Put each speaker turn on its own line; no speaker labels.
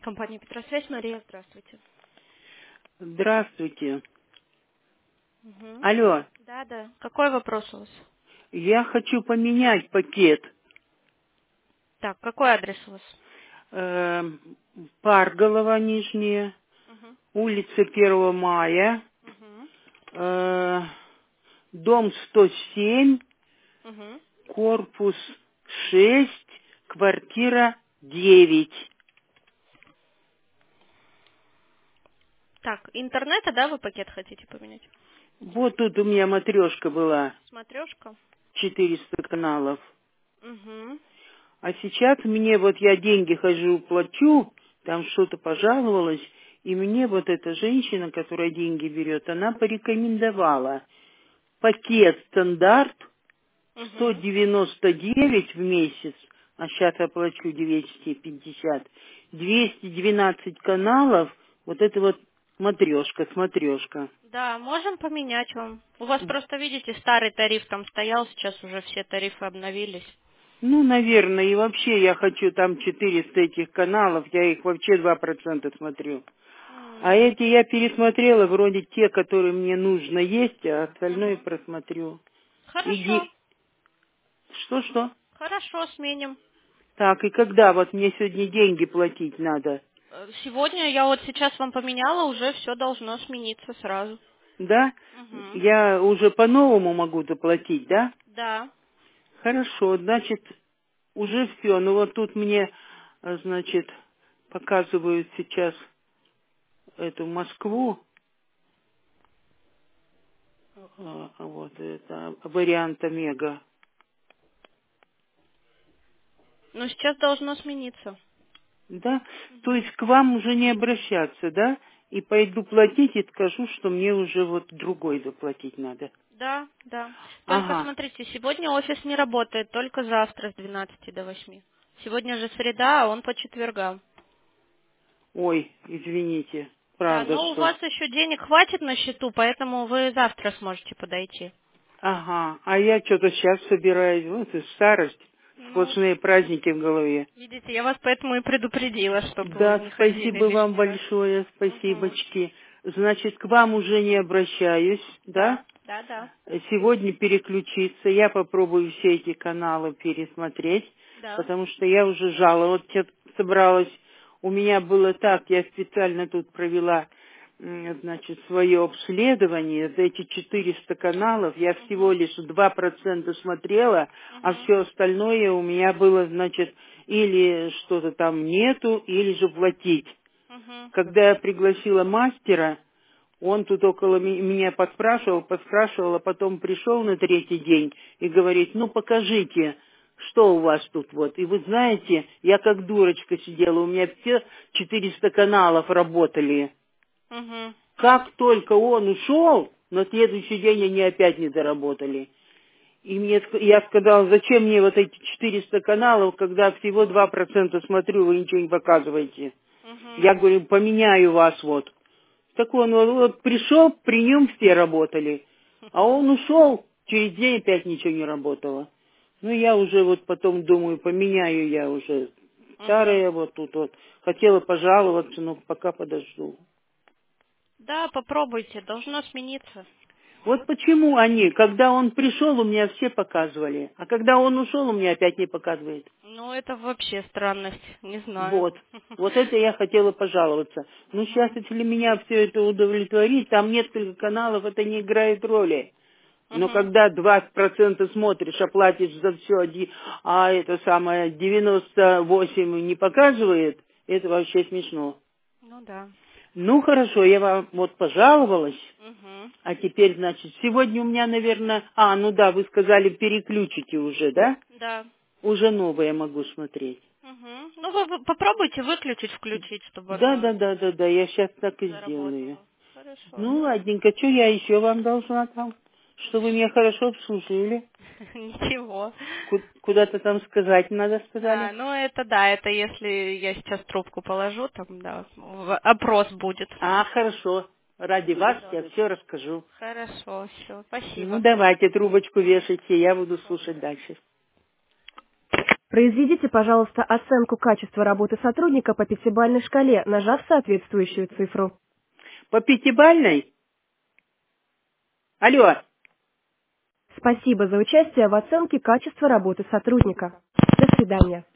Компания «Петросвязь», Мария, здравствуйте.
Здравствуйте.
Мгм.
Алло,
Да, да. Какой вопрос у вас?
я хочу поменять пакет.
Так, какой адрес у вас?
Эм, Парголова, Нижняя,
Мгм.
улица 1 мая,
Мгм.
э, дом 107,
Мгм.
корпус 6, квартира 9.
Так, интернета, да, вы пакет хотите поменять?
Вот тут у меня матрешка была,
Смотрешка.
400 каналов.
Угу.
А сейчас мне вот я деньги хожу, плачу, там что-то пожаловалась, и мне вот эта женщина, которая деньги берет, она порекомендовала пакет стандарт
Угу.
199 в месяц, а сейчас я плачу 250, 212 каналов, вот это вот смотрешка.
Да, можем поменять вам. У вас просто, видите, старый тариф там стоял, сейчас уже все тарифы обновились.
Ну, наверное, и вообще я хочу там 400 этих каналов, я их вообще 2% смотрю. А
М.
эти я пересмотрела, вроде те, которые мне нужно есть, а остальное
Мгм.
просмотрю.
Хорошо.
Иди. Что?
Хорошо, сменим.
Так, и когда? Вот мне сегодня деньги платить надо.
Сегодня я вот сейчас вам поменяла, уже все должно смениться сразу.
Да?
Угу.
Я уже по-новому могу доплатить, да?
Да.
Хорошо, значит, уже все. Ну вот тут мне, значит, показывают сейчас эту Москву, вот это вариант Омега.
Ну, сейчас должно смениться.
Да? То есть к вам уже не обращаться, да? И пойду платить и скажу, что мне уже вот другой заплатить надо.
Да, да. Только
Ага.
смотрите, сегодня офис не работает, только завтра с 12 до 8. Сегодня же среда, а он по четвергам.
Ой, извините.
Да,
Правда,
но у
что?
вас еще денег хватит на счету, поэтому вы завтра сможете подойти.
Ага. А я что-то сейчас собираюсь. Вот и старость.
Ну,
Сплошные праздники в голове.
видите, я вас поэтому и предупредила, чтобы вы
Да,
не ходили
спасибо вам
лишний раз.
большое.
Угу.
Спасибочки. Значит, к вам уже не обращаюсь, да?
Да, да, да,
Сегодня переключиться. Я попробую все эти каналы пересмотреть,
да.
потому что я уже жаловаться собралась. У меня было так, я специально тут провела, значит, свое обследование. За эти 400 каналов я всего
Угу.
лишь 2% смотрела, а
Угу.
все остальное у меня было, значит, или что-то там нету, или же платить.
Угу.
Когда я пригласила мастера, он тут около меня поспрашивал, а потом пришел на третий день и говорит, ну покажите, что у вас тут вот. И вы знаете, я как дурочка сидела, у меня все 400 каналов работали.
Угу.
Как только он ушел, на следующий день они опять не заработали. И я сказала, зачем мне вот эти 400 каналов, когда всего 2% смотрю, вы ничего не показываете.
Угу.
Я говорю, поменяю вас вот. Так он вот пришел, при нем все работали. А он ушел, через день опять ничего не работало. Ну, я уже вот потом думаю, поменяю я уже
Угу.
старое вот тут вот. Хотела пожаловаться, но пока подожду.
Да, попробуйте, должно смениться.
Вот почему они, когда он пришел, у меня все показывали, а когда он ушел, у меня опять не показывает.
Ну, это вообще странность, не знаю.
Вот. Вот это я хотела пожаловаться. Ну, сейчас,
Мгм.
если меня все это удовлетворит, там несколько каналов, это не играет роли. Но
Мгм.
когда 20% смотришь, а платишь за все, а это самое 98 не показывает, это вообще смешно.
Ну да.
Ну, хорошо, я вам вот пожаловалась,
Мгм.
а теперь, значит, сегодня у меня, наверное, ну да, вы сказали, переключите уже, да?
Да.
Уже новое могу смотреть.
Мгм. Ну, вы попробуйте выключить, включить, чтобы
Да,
оно
да, да, да, да, я сейчас так и сделаю.
заработало. Хорошо.
Ну, ладненько, что я еще вам должна там? Что вы меня хорошо обслужили?
Ничего.
Куда-то там сказать надо, сказали?
А, ну это да, это если я сейчас трубку положу, там, да, опрос будет.
Хорошо. Ради вас я все расскажу.
Хорошо, все,
Ну,
спасибо.
давайте трубочку вешайте, я буду слушать дальше.
Произведите, пожалуйста, оценку качества работы сотрудника по пятибалльной шкале, нажав соответствующую цифру.
По пятибалльной? Алло.
Спасибо за участие в оценке качества работы сотрудника. До свидания.